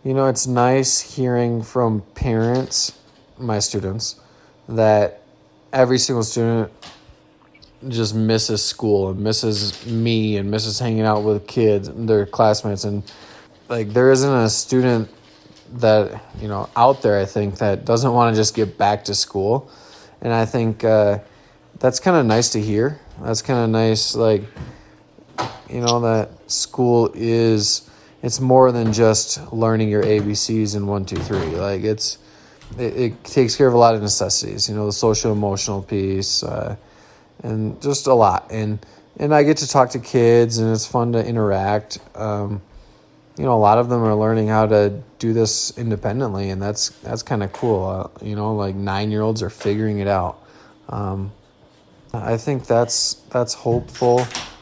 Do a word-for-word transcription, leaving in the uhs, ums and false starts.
You know, it's nice hearing from parents, my students, that every single student just misses school and misses me and misses hanging out with kids and their classmates. And like, there isn't a student that, you know, out there, I think, that doesn't want to just get back to school. And I think uh, that's kind of nice to hear. That's kind of nice, like, you know, that school is, it's more than just learning your A B Cs and one, two, three. Like, it's, it, it takes care of a lot of necessities, you know, the social emotional piece, uh, and just a lot. And, and I get to talk to kids, and it's fun to interact. Um, you know, a lot of them are learning how to do this independently, and that's, that's kind of cool. Uh, you know, like nine-year-olds are figuring it out. Um, I think that's, that's hopeful.